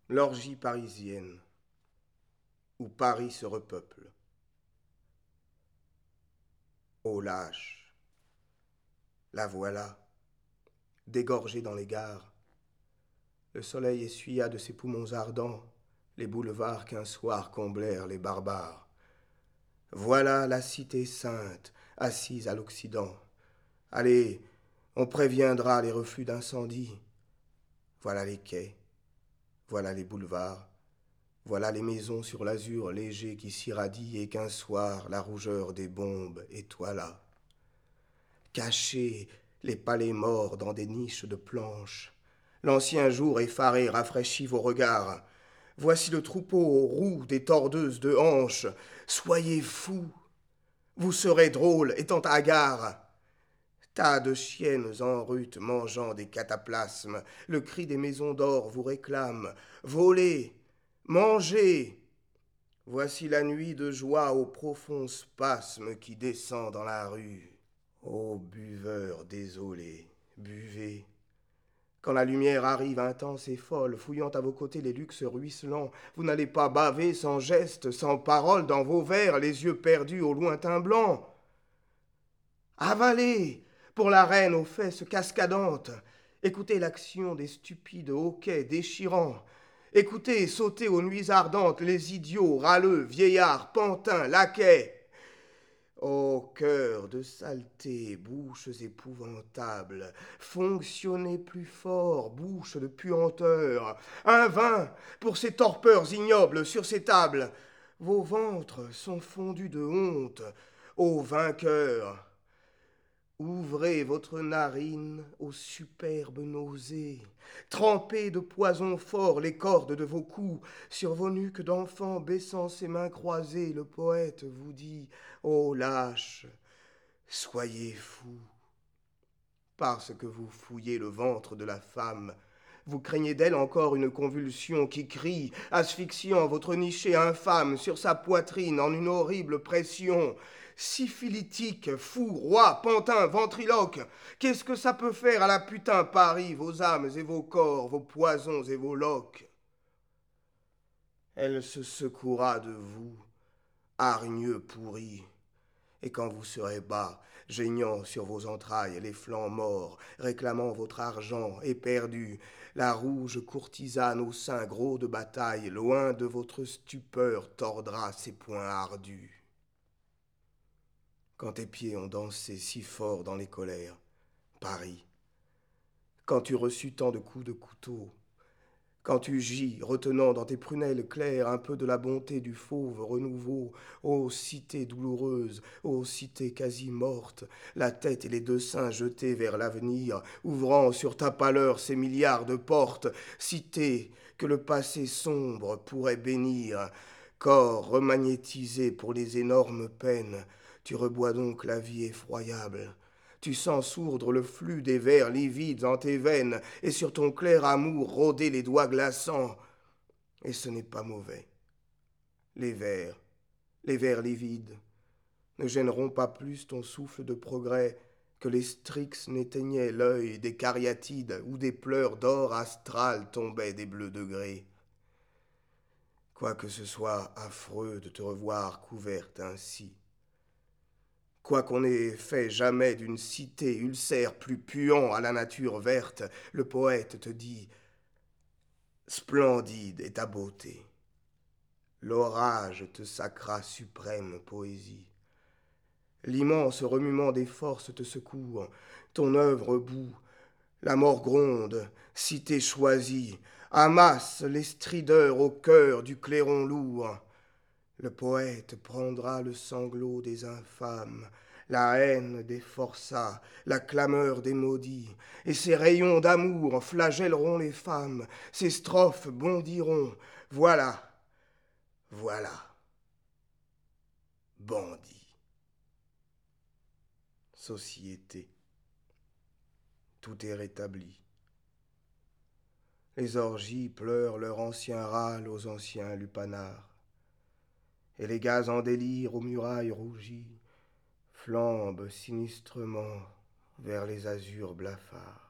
L'orgie parisienne, où Paris se repeuple. Ô lâche, la voilà, dégorgée dans les gares. Le soleil essuya de ses poumons ardents les boulevards qu'un soir comblèrent les barbares. Voilà la cité sainte, assise à l'Occident. Allez, on préviendra les reflux d'incendie. Voilà les quais, voilà les boulevards, voilà les maisons sur l'azur léger qui s'irradie et qu'un soir la rougeur des bombes étoila. Cachez les palais morts dans des niches de planches. L'ancien jour effaré rafraîchit vos regards. Voici le troupeau aux roues des tordeuses de hanches. Soyez fous, vous serez drôles étant hagards. Tas de chiennes en rut mangeant des cataplasmes, le cri des maisons d'or vous réclame. Volez, mangez. Voici la nuit de joie au profond spasme qui descend dans la rue. Ô buveurs désolés, buvez. Quand la lumière arrive intense et folle, fouillant à vos côtés les luxes ruisselants, vous n'allez pas baver sans geste, sans parole dans vos verres, les yeux perdus au lointain blanc. Avalez, pour la reine aux fesses cascadantes. Écoutez l'action des stupides hoquets déchirants. Écoutez sauter aux nuits ardentes les idiots, râleux, vieillards, pantins, laquais. Ô cœur de saleté, bouches épouvantables, fonctionnez plus fort, bouches de puanteur. Un vin pour ces torpeurs ignobles sur ces tables. Vos ventres sont fondus de honte, ô vainqueurs. Ouvrez votre narine aux superbes nausées. Trempez de poison fort les cordes de vos coups. Sur vos nuques d'enfants baissant ses mains croisées, le poète vous dit, ô lâches, soyez fous. Parce que vous fouillez le ventre de la femme, vous craignez d'elle encore une convulsion qui crie, asphyxiant votre niché infâme sur sa poitrine en une horrible pression. Syphilitique, fou, roi, pantin, ventriloque, qu'est-ce que ça peut faire à la putain Paris, vos âmes et vos corps, vos poisons et vos loques? Elle se secouera de vous, hargneux pourri. Et quand vous serez bas, geignant sur vos entrailles les flancs morts, réclamant votre argent éperdu, la rouge courtisane au sein gros de bataille, loin de votre stupeur, tordra ses poings ardus. Quand tes pieds ont dansé si fort dans les colères, Paris, quand tu reçus tant de coups de couteau, quand tu gis, retenant dans tes prunelles claires un peu de la bonté du fauve renouveau, ô cité douloureuse, ô cité quasi morte, la tête et les deux seins jetés vers l'avenir, ouvrant sur ta pâleur ces milliards de portes, cité que le passé sombre pourrait bénir, corps remagnétisé pour les énormes peines, tu rebois donc la vie effroyable. Tu sens sourdre le flux des vers livides en tes veines et sur ton clair amour rôder les doigts glaçants. Et ce n'est pas mauvais. Les vers livides, ne gêneront pas plus ton souffle de progrès que les strix n'éteignaient l'œil des cariatides où des pleurs d'or astral tombaient des bleus degrés. Quoique ce soit affreux de te revoir couverte ainsi, quoiqu'on n'ait fait jamais d'une cité ulcère plus puant à la nature verte, le poète te dit « Splendide est ta beauté. L'orage te sacra suprême poésie. L'immense remuement des forces te secoue, ton œuvre bout, la mort gronde, cité choisie, amasse les strideurs au cœur du clairon lourd. Le poète prendra le sanglot des infâmes, la haine des forçats, la clameur des maudits, et ses rayons d'amour flagelleront les femmes, ses strophes bondiront. Voilà, voilà, bandit. Société, tout est rétabli. Les orgies pleurent leur ancien râle aux anciens lupanards, et les gaz en délire aux murailles rougies flambent sinistrement vers les azurs blafards.